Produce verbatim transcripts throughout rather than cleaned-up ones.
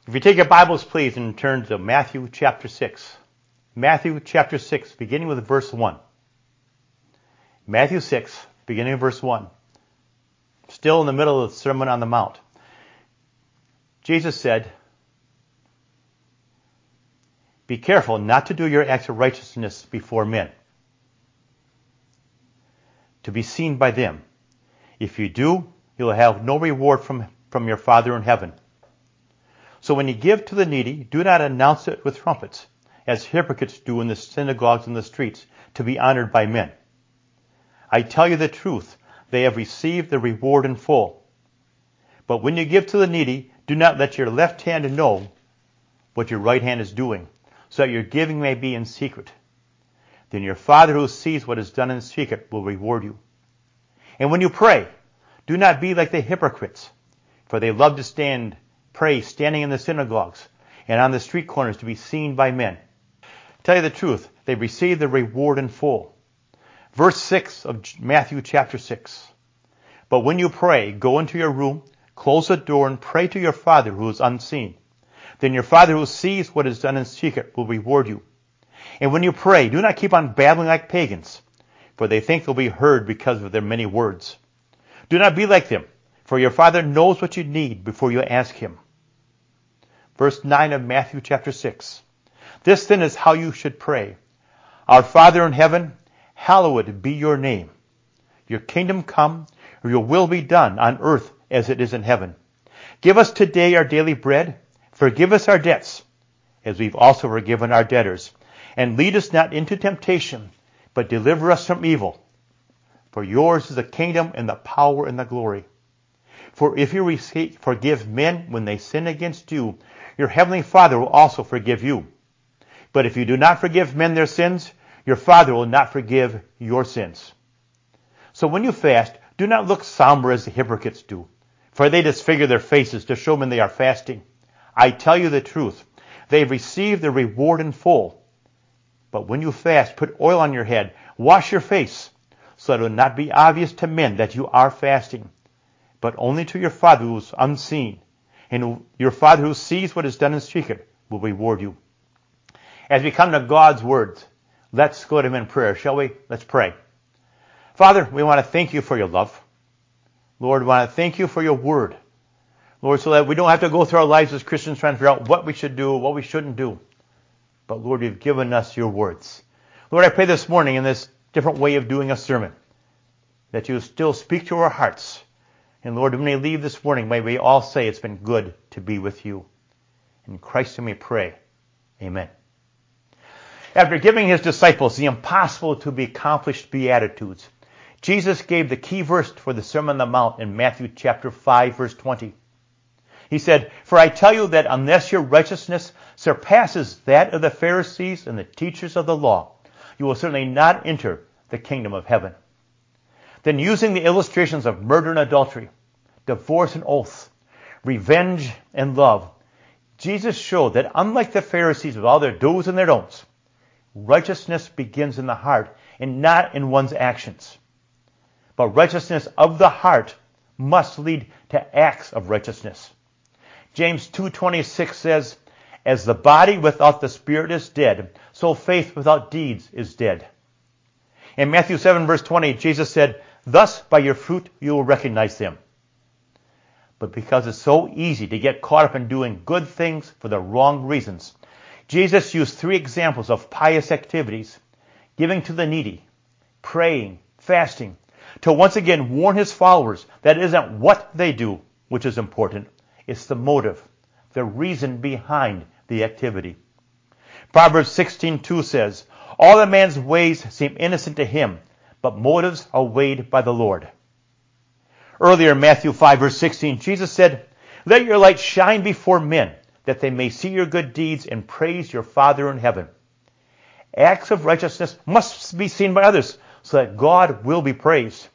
If you take your Bibles, please, and turn to Matthew chapter six. Matthew chapter six, beginning with verse one. Matthew six, beginning with verse one. Still in the middle of the Sermon on the Mount. Jesus said, "Be careful not to do your acts of righteousness before men, to be seen by them. If you do, you will have no reward from, from your Father in heaven. So when you give to the needy, do not announce it with trumpets, as hypocrites do in the synagogues and the streets, to be honored by men. I tell you the truth, they have received the reward in full. But when you give to the needy, do not let your left hand know what your right hand is doing, so that your giving may be in secret. Then your Father who sees what is done in secret will reward you. And when you pray, do not be like the hypocrites, for they love to stand pray standing in the synagogues and on the street corners to be seen by men. Tell you the truth, they receive the reward in full." Verse six of Matthew chapter six. "But when you pray, go into your room, close the door, and pray to your Father who is unseen. Then your Father who sees what is done in secret will reward you. And when you pray, do not keep on babbling like pagans, for they think they'll be heard because of their many words. Do not be like them, for your Father knows what you need before you ask Him." Verse nine of Matthew chapter six. "This then is how you should pray. Our Father in heaven, hallowed be your name. Your kingdom come, or your will be done on earth as it is in heaven. Give us today our daily bread. Forgive us our debts, as we've also forgiven our debtors. And lead us not into temptation, but deliver us from evil. For yours is the kingdom and the power and the glory. For if you forgive men when they sin against you, your heavenly Father will also forgive you. But if you do not forgive men their sins, your Father will not forgive your sins. So when you fast, do not look somber as the hypocrites do, for they disfigure their faces to show men they are fasting. I tell you the truth, they receive the reward in full. But when you fast, put oil on your head, wash your face, so that it will not be obvious to men that you are fasting, but only to your Father who is unseen. And your Father who sees what is done in secret will reward you." As we come to God's words, let's go to Him in prayer, shall we? Let's pray. Father, we want to thank you for your love. Lord, we want to thank you for your word. Lord, so that we don't have to go through our lives as Christians trying to figure out what we should do, what we shouldn't do. But Lord, you've given us your words. Lord, I pray this morning in this different way of doing a sermon, that you still speak to our hearts. And Lord, when we leave this morning, may we all say it's been good to be with you. In Christ we pray. Amen. After giving his disciples the impossible to be accomplished Beatitudes, Jesus gave the key verse for the Sermon on the Mount in Matthew chapter five, verse twenty. He said, "For I tell you that unless your righteousness surpasses that of the Pharisees and the teachers of the law, you will certainly not enter the kingdom of heaven." Then, using the illustrations of murder and adultery, divorce and oaths, revenge and love, Jesus showed that unlike the Pharisees with all their do's and their don'ts, righteousness begins in the heart and not in one's actions. But righteousness of the heart must lead to acts of righteousness. James two twenty-six says, "As the body without the spirit is dead, so faith without deeds is dead." In Matthew seven, verse twenty, Jesus said, "Thus by your fruit you will recognize them." But because it's so easy to get caught up in doing good things for the wrong reasons, Jesus used three examples of pious activities: giving to the needy, praying, fasting, to once again warn his followers that it isn't what they do which is important, it's the motive, the reason behind the activity. Proverbs sixteen two says, "All a man's ways seem innocent to him, but motives are weighed by the Lord." Earlier in Matthew five, verse sixteen, Jesus said, "Let your light shine before men, that they may see your good deeds and praise your Father in heaven." Acts of righteousness must be seen by others so that God will be praised.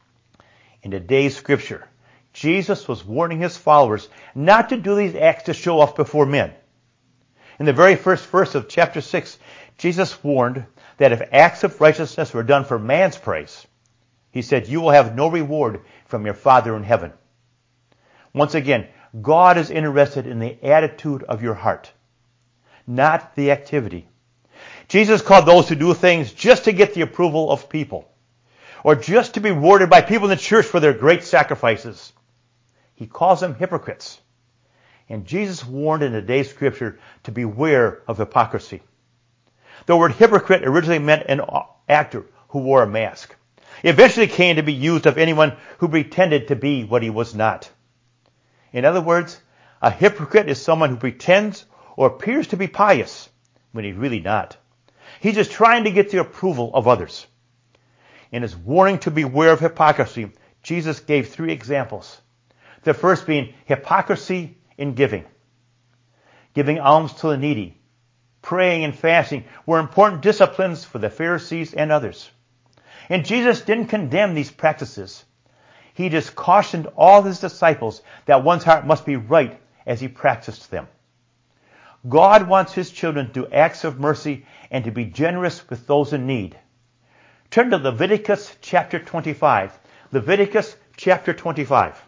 In today's scripture, Jesus was warning his followers not to do these acts to show off before men. In the very first verse of chapter six, Jesus warned that if acts of righteousness were done for man's praise, he said, you will have no reward from your Father in heaven. Once again, God is interested in the attitude of your heart, not the activity. Jesus called those who do things just to get the approval of people, or just to be rewarded by people in the church for their great sacrifices. He calls them hypocrites. And Jesus warned in today's scripture to beware of hypocrisy. The word hypocrite originally meant an actor who wore a mask. It eventually came to be used of anyone who pretended to be what he was not. In other words, a hypocrite is someone who pretends or appears to be pious when he's really not. He's just trying to get the approval of others. In his warning to beware of hypocrisy, Jesus gave three examples. The first being hypocrisy in giving. Giving alms to the needy, praying and fasting were important disciplines for the Pharisees and others. And Jesus didn't condemn these practices. He just cautioned all his disciples that one's heart must be right as he practiced them. God wants his children to do acts of mercy and to be generous with those in need. Turn to Leviticus chapter twenty-five. Leviticus chapter twenty-five.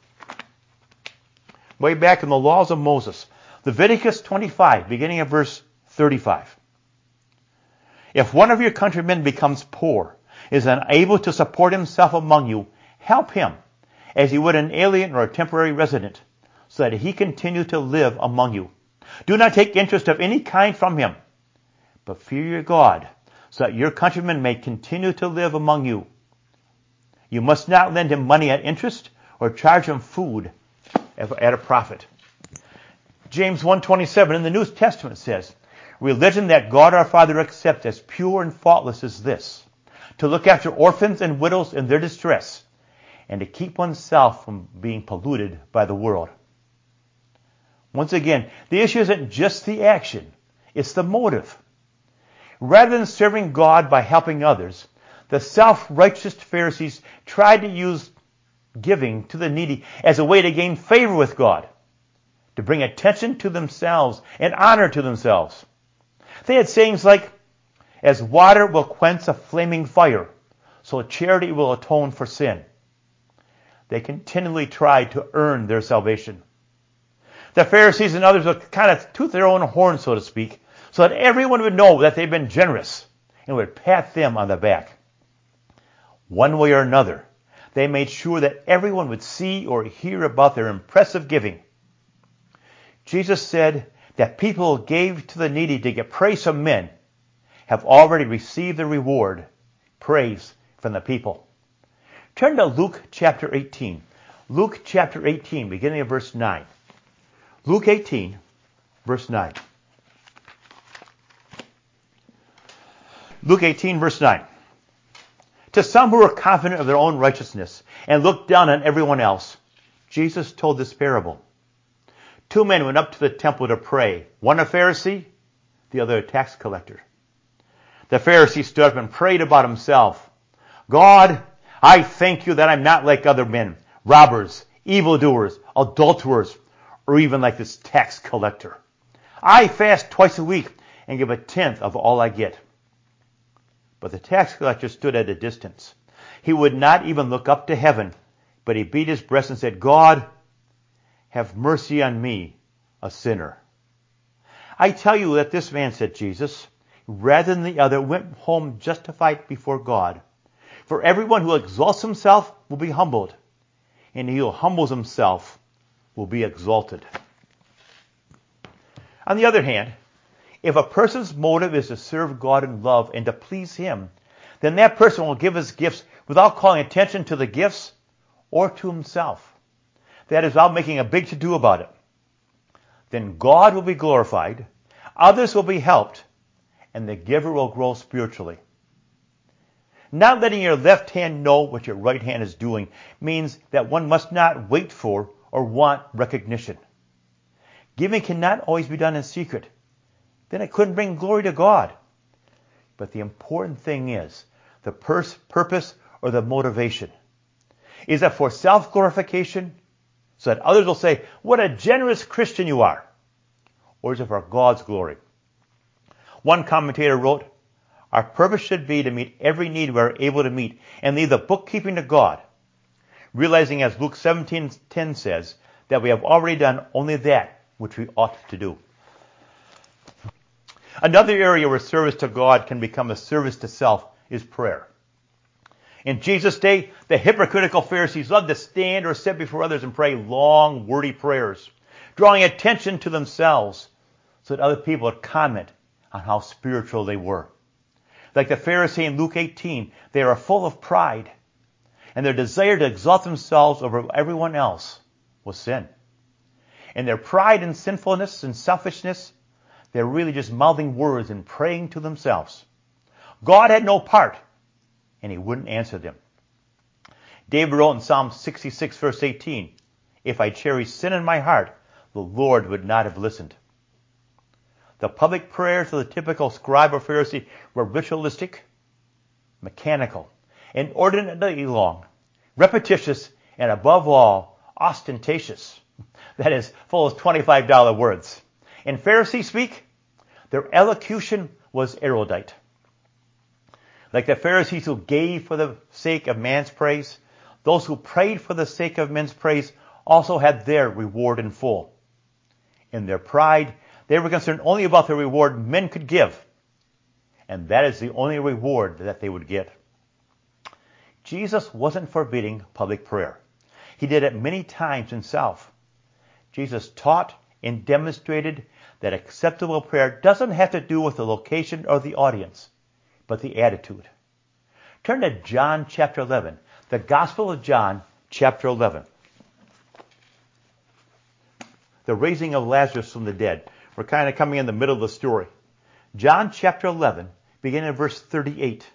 Way back in the laws of Moses. Leviticus twenty-five, beginning at verse thirty-five. If one of your countrymen becomes poor, is unable to support himself among you, help him, as you would an alien or a temporary resident, so that he continue to live among you. Do not take interest of any kind from him, but fear your God, so that your countrymen may continue to live among you. You must not lend him money at interest or charge him food at a profit. James one twenty-seven in the New Testament says, religion that God our Father accepts as pure and faultless is this, to look after orphans and widows in their distress, and to keep oneself from being polluted by the world. Once again, the issue isn't just the action, it's the motive. Rather than serving God by helping others, the self-righteous Pharisees tried to use giving to the needy as a way to gain favor with God, to bring attention to themselves and honor to themselves. They had sayings like, as water will quench a flaming fire, so charity will atone for sin. They continually tried to earn their salvation. The Pharisees and others would kind of toot their own horn, so to speak, so that everyone would know that they'd been generous and would pat them on the back. One way or another, they made sure that everyone would see or hear about their impressive giving. Jesus said that people who gave to the needy to get praise from men have already received the reward, praise from the people. Turn to Luke chapter eighteen. Luke chapter eighteen, beginning of verse nine. Luke eighteen, verse nine. Luke eighteen, verse nine. To some who were confident of their own righteousness and looked down on everyone else, Jesus told this parable. Two men went up to the temple to pray, one a Pharisee, the other a tax collector. The Pharisee stood up and prayed about himself. God, I thank you that I'm not like other men, robbers, evildoers, adulterers, or even like this tax collector. I fast twice a week and give a tenth of all I get. But the tax collector stood at a distance. He would not even look up to heaven, but he beat his breast and said, God, have mercy on me, a sinner. I tell you that this man, said Jesus, rather than the other, went home justified before God. For everyone who exalts himself will be humbled, and he who humbles himself will be exalted. On the other hand, if a person's motive is to serve God in love and to please him, then that person will give his gifts without calling attention to the gifts or to himself. That is, without making a big to-do about it. Then God will be glorified, others will be helped, and the giver will grow spiritually. Not letting your left hand know what your right hand is doing means that one must not wait for or want recognition. Giving cannot always be done in secret. Then it couldn't bring glory to God. But the important thing is the pers- purpose or the motivation. Is it for self-glorification so that others will say, what a generous Christian you are? Or is it for God's glory? One commentator wrote, our purpose should be to meet every need we are able to meet and leave the bookkeeping to God, realizing as Luke seventeen ten says, that we have already done only that which we ought to do. Another area where service to God can become a service to self is prayer. In Jesus' day, the hypocritical Pharisees loved to stand or sit before others and pray long, wordy prayers, drawing attention to themselves so that other people would comment on how spiritual they were. Like the Pharisee in Luke eighteen, they are full of pride, and their desire to exalt themselves over everyone else was sin. In their pride and sinfulness and selfishness, they're really just mouthing words and praying to themselves. God had no part, and he wouldn't answer them. David wrote in Psalm sixty-six, verse eighteen, "If I cherished sin in my heart, the Lord would not have listened." The public prayers of the typical scribe or Pharisee were ritualistic, mechanical, inordinately long, repetitious, and above all, ostentatious. That is, full of twenty-five dollar words. In Pharisee speak, their elocution was erudite. Like the Pharisees who gave for the sake of man's praise, those who prayed for the sake of men's praise also had their reward in full. In their pride, they were concerned only about the reward men could give, and that is the only reward that they would get. Jesus wasn't forbidding public prayer. He did it many times himself. Jesus taught and demonstrated that acceptable prayer doesn't have to do with the location or the audience, but the attitude. Turn to John chapter eleven, the Gospel of John chapter eleven. The raising of Lazarus from the dead. We're kind of coming in the middle of the story. John chapter eleven, beginning in verse thirty-eight.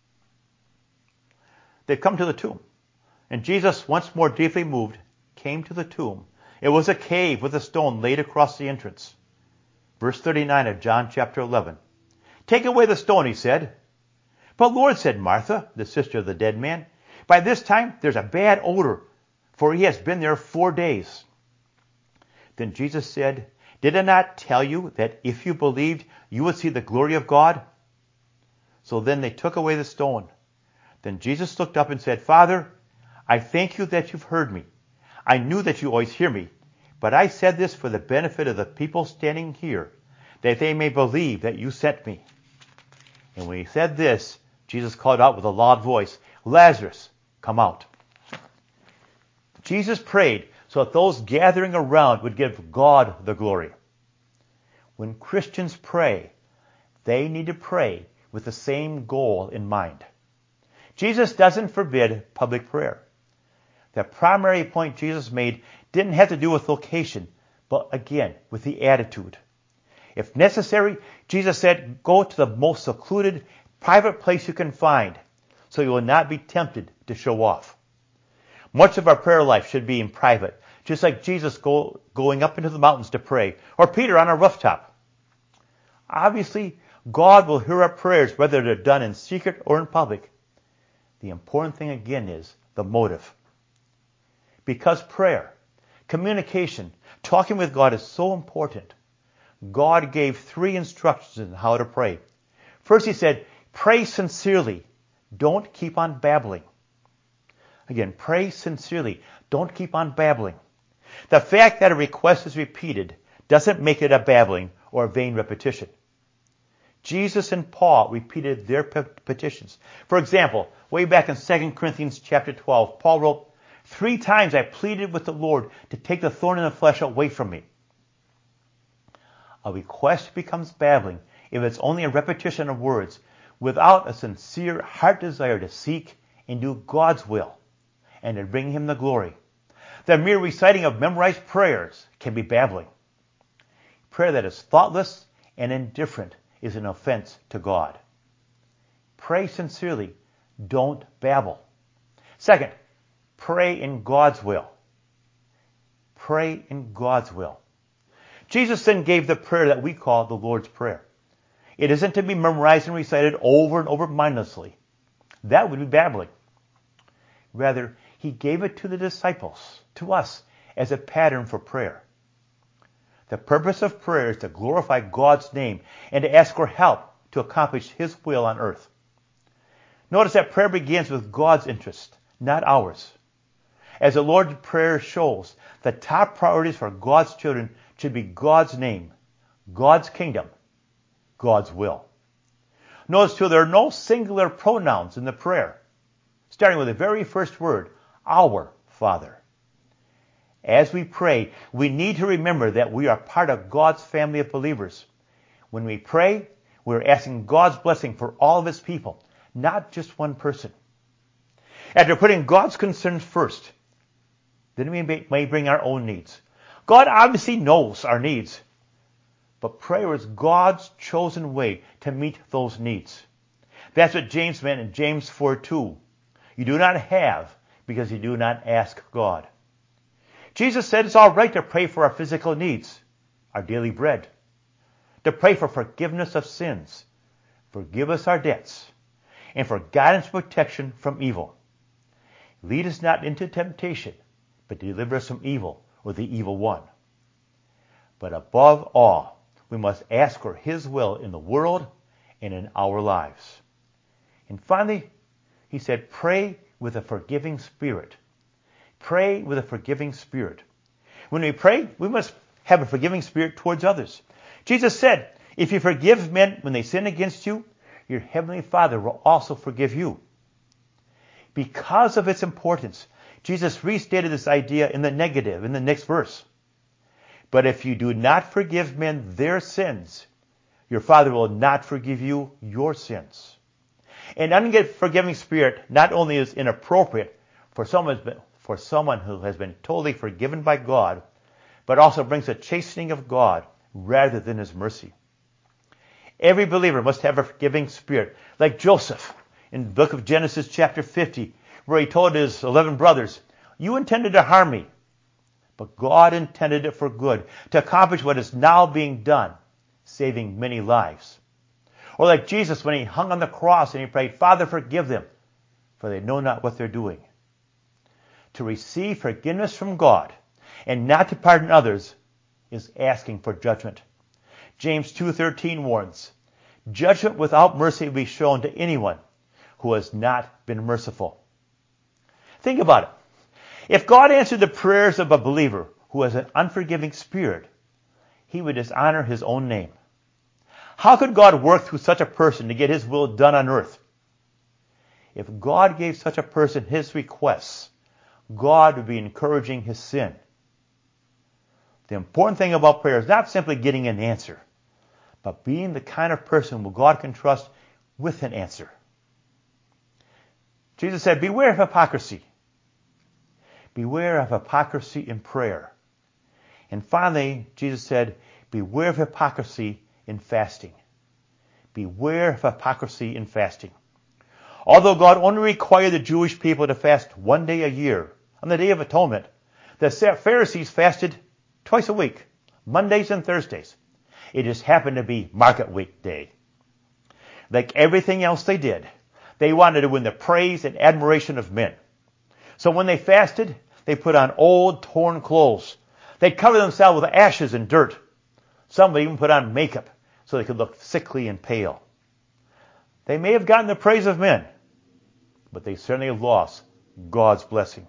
They've come to the tomb, and Jesus, once more deeply moved, came to the tomb. It was a cave with a stone laid across the entrance. Verse thirty-nine of John chapter eleven. "Take away the stone," he said. "But Lord," said Martha, the sister of the dead man, "by this time there's a bad odor, for he has been there four days." Then Jesus said, "Did I not tell you that if you believed, you would see the glory of God?" So then they took away the stone. Then Jesus looked up and said, "Father, I thank you that you've heard me. I knew that you always hear me, but I said this for the benefit of the people standing here, that they may believe that you sent me." And when he said this, Jesus called out with a loud voice, "Lazarus, come out." Jesus prayed so that those gathering around would give God the glory. When Christians pray, they need to pray with the same goal in mind. Jesus doesn't forbid public prayer. The primary point Jesus made didn't have to do with location, but again, with the attitude. If necessary, Jesus said, go to the most secluded, private place you can find, so you will not be tempted to show off. Much of our prayer life should be in private, just like Jesus go, going up into the mountains to pray, or Peter on a rooftop. Obviously, God will hear our prayers whether they're done in secret or in public. The important thing again is the motive. Because prayer, communication, talking with God is so important, God gave three instructions on how to pray. First, he said, pray sincerely. Don't keep on babbling. Again, pray sincerely. Don't keep on babbling. The fact that a request is repeated doesn't make it a babbling or a vain repetition. Jesus and Paul repeated their petitions. For example, way back in Second Corinthians chapter twelve, Paul wrote, "Three times I pleaded with the Lord to take the thorn in the flesh away from me." A request becomes babbling if it's only a repetition of words without a sincere heart desire to seek and do God's will and to bring him the glory. The mere reciting of memorized prayers can be babbling. Prayer that is thoughtless and indifferent is an offense to God. Pray sincerely. Don't babble. Second, pray in God's will. Pray in God's will. Jesus then gave the prayer that we call the Lord's Prayer. It isn't to be memorized and recited over and over mindlessly. That would be babbling. Rather, he gave it to the disciples, to us, as a pattern for prayer. The purpose of prayer is to glorify God's name and to ask for help to accomplish his will on earth. Notice that prayer begins with God's interest, not ours. As the Lord's Prayer shows, the top priorities for God's children should be God's name, God's kingdom, God's will. Notice too, there are no singular pronouns in the prayer, starting with the very first word, our Father. As we pray, we need to remember that we are part of God's family of believers. When we pray, we're asking God's blessing for all of His people, not just one person. After putting God's concerns first, then we may, may bring our own needs. God obviously knows our needs, but prayer is God's chosen way to meet those needs. That's what James meant in James four two. You do not have because you do not ask God. Jesus said it's all right to pray for our physical needs, our daily bread, to pray for forgiveness of sins, forgive us our debts, and for guidance and protection from evil. Lead us not into temptation, but deliver us from evil or the evil one. But above all, we must ask for His will in the world and in our lives. And finally, he said, pray with a forgiving spirit. Pray with a forgiving spirit. When we pray, we must have a forgiving spirit towards others. Jesus said, if you forgive men when they sin against you, your heavenly Father will also forgive you. Because of its importance, Jesus restated this idea in the negative in the next verse. But if you do not forgive men their sins, your Father will not forgive you your sins. An unforgiving spirit not only is inappropriate for someone, for someone who has been totally forgiven by God, but also brings a chastening of God rather than His mercy. Every believer must have a forgiving spirit, like Joseph in the book of Genesis chapter fifty, where he told his eleven brothers, you intended to harm me, but God intended it for good, to accomplish what is now being done, saving many lives. Or like Jesus when he hung on the cross and he prayed, Father, forgive them, for they know not what they're doing. To receive forgiveness from God and not to pardon others is asking for judgment. James two thirteen warns, judgment without mercy will be shown to anyone who has not been merciful. Think about it. If God answered the prayers of a believer who has an unforgiving spirit, He would dishonor His own name. How could God work through such a person to get His will done on earth? If God gave such a person his requests, God would be encouraging his sin. The important thing about prayer is not simply getting an answer, but being the kind of person who God can trust with an answer. Jesus said, beware of hypocrisy. Beware of hypocrisy in prayer. And finally, Jesus said, beware of hypocrisy in fasting. Beware of hypocrisy in fasting. Although God only required the Jewish people to fast one day a year, on the Day of Atonement, the Pharisees fasted twice a week, Mondays and Thursdays. It just happened to be market week day. Like everything else they did, they wanted to win the praise and admiration of men. So when they fasted, they put on old, torn clothes. They'd cover themselves with ashes and dirt. Some would even put on makeup so they could look sickly and pale. They may have gotten the praise of men, but they certainly lost God's blessing.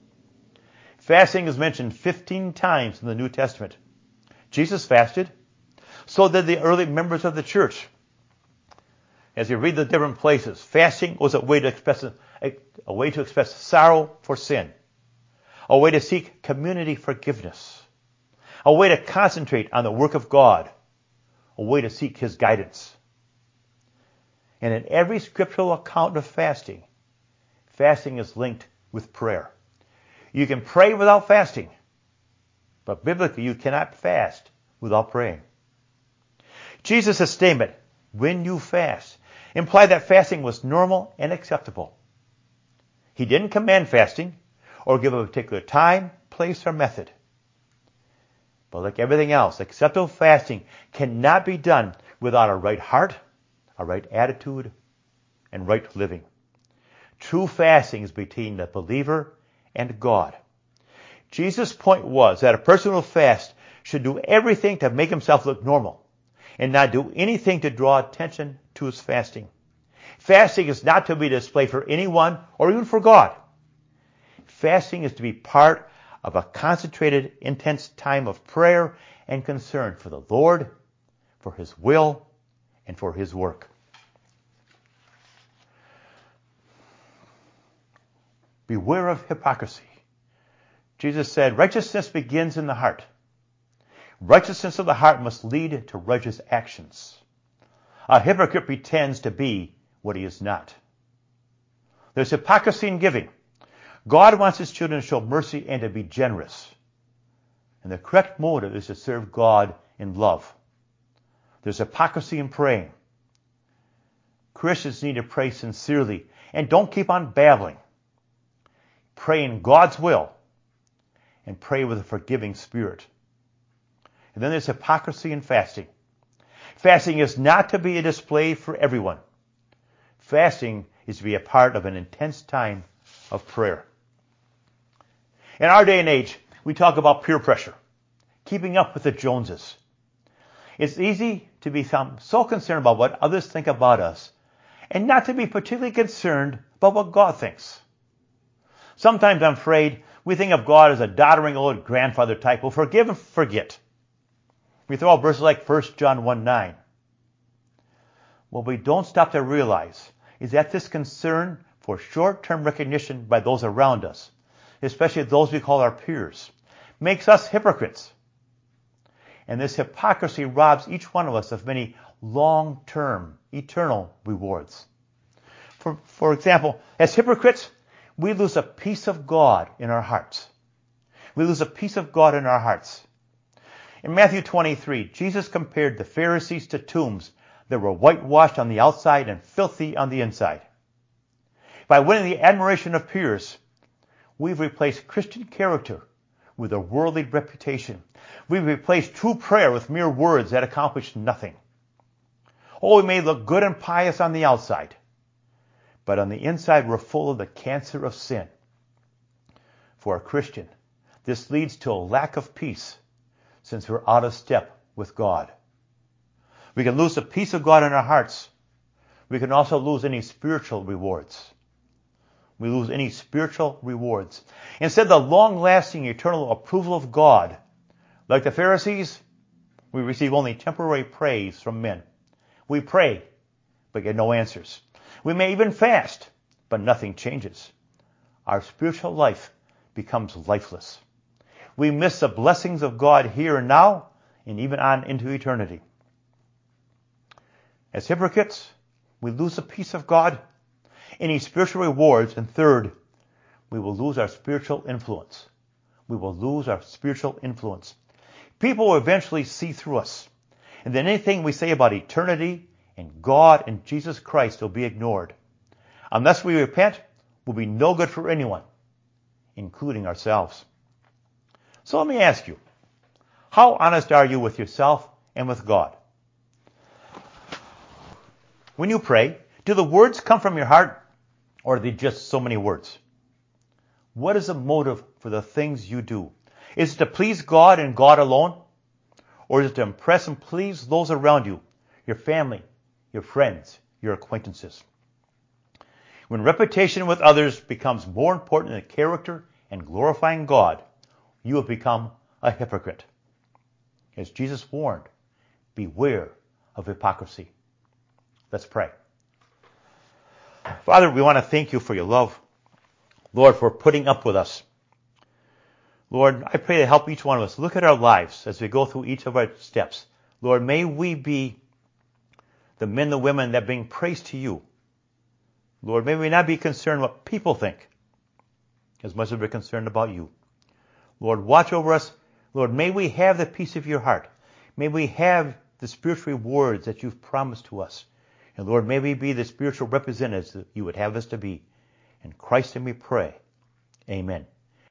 Fasting is mentioned fifteen times in the New Testament. Jesus fasted. So did the early members of the church. As you read the different places, fasting was a way to express a, a way to express sorrow for sin, a way to seek community forgiveness, a way to concentrate on the work of God, a way to seek His guidance. And in every scriptural account of fasting, fasting is linked with prayer. You can pray without fasting, but biblically you cannot fast without praying. Jesus' statement, when you fast, implied that fasting was normal and acceptable. He didn't command fasting or give a particular time, place, or method. But like everything else, acceptable fasting cannot be done without a right heart, a right attitude, and right living. True fasting is between the believer and God. Jesus' point was that a person who will fast should do everything to make himself look normal and not do anything to draw attention to his fasting. Fasting is not to be displayed for anyone or even for God. Fasting is to be part of a concentrated, intense time of prayer and concern for the Lord, for His will, and for His work. Beware of hypocrisy. Jesus said, righteousness begins in the heart. Righteousness of the heart must lead to righteous actions. A hypocrite pretends to be what he is not. There's hypocrisy in giving. God wants His children to show mercy and to be generous. And the correct motive is to serve God in love. There's hypocrisy in praying. Christians need to pray sincerely and don't keep on babbling. Pray in God's will and pray with a forgiving spirit. And then there's hypocrisy in fasting. Fasting is not to be a display for everyone. Fasting is to be a part of an intense time of prayer. In our day and age, we talk about peer pressure, keeping up with the Joneses. It's easy to become so concerned about what others think about us and not to be particularly concerned about what God thinks. Sometimes I'm afraid we think of God as a doddering old grandfather type who will forgive and forget. We throw out verses like First John one nine. What we don't stop to realize is that this concern for short-term recognition by those around us, especially those we call our peers, makes us hypocrites. And this hypocrisy robs each one of us of many long-term, eternal rewards. For, for example, as hypocrites, we lose a piece of God in our hearts. We lose a piece of God in our hearts. In Matthew twenty-three, Jesus compared the Pharisees to tombs that were whitewashed on the outside and filthy on the inside. By winning the admiration of peers, we've replaced Christian character with a worldly reputation. We've replaced true prayer with mere words that accomplish nothing. Oh, we may look good and pious on the outside, but on the inside we're full of the cancer of sin. For a Christian, this leads to a lack of peace, since we're out of step with God. We can lose a piece of God in our hearts. We can also lose any spiritual rewards. We lose any spiritual rewards. Instead of the long-lasting eternal approval of God, like the Pharisees, we receive only temporary praise from men. We pray, but get no answers. We may even fast, but nothing changes. Our spiritual life becomes lifeless. We miss the blessings of God here and now, and even on into eternity. As hypocrites, we lose a piece of God, any spiritual rewards, and third, we will lose our spiritual influence. We will lose our spiritual influence. People will eventually see through us, and then anything we say about eternity and God and Jesus Christ will be ignored. Unless we repent, we'll be no good for anyone, including ourselves. So let me ask you, how honest are you with yourself and with God? When you pray, do the words come from your heart, or are they just so many words? What is the motive for the things you do? Is it to please God and God alone? Or is it to impress and please those around you, your family, your friends, your acquaintances? When reputation with others becomes more important than character and glorifying God, you have become a hypocrite. As Jesus warned, beware of hypocrisy. Let's pray. Father, we want to thank you for your love. Lord, for putting up with us. Lord, I pray to help each one of us look at our lives as we go through each of our steps. Lord, may we be the men and women that bring praise to you. Lord, may we not be concerned what people think as much as we're concerned about you. Lord, watch over us. Lord, may we have the peace of your heart. May we have the spiritual rewards that you've promised to us. And Lord, may we be the spiritual representatives that you would have us to be. In Christ's name we pray. Amen.